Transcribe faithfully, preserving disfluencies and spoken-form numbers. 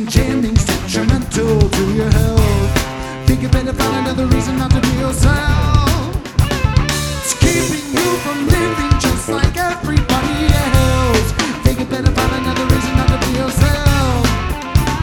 and jamming's detrimental to your health. Think you better find another reason not to be yourself.